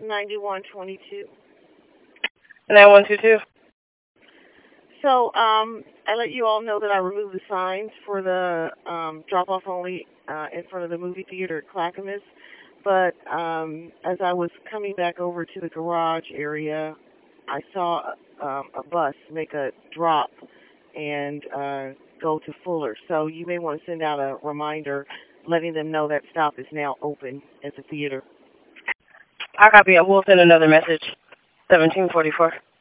9122. 9122. So, I let you all know that I removed the signs for the drop-off only in front of the movie theater at Clackamas. But as I was coming back over to the garage area, I saw a bus make a drop and go to Fuller. So you may want to send out a reminder letting them know that stop is now open at the theater. I copy it. We'll send another message. 1744.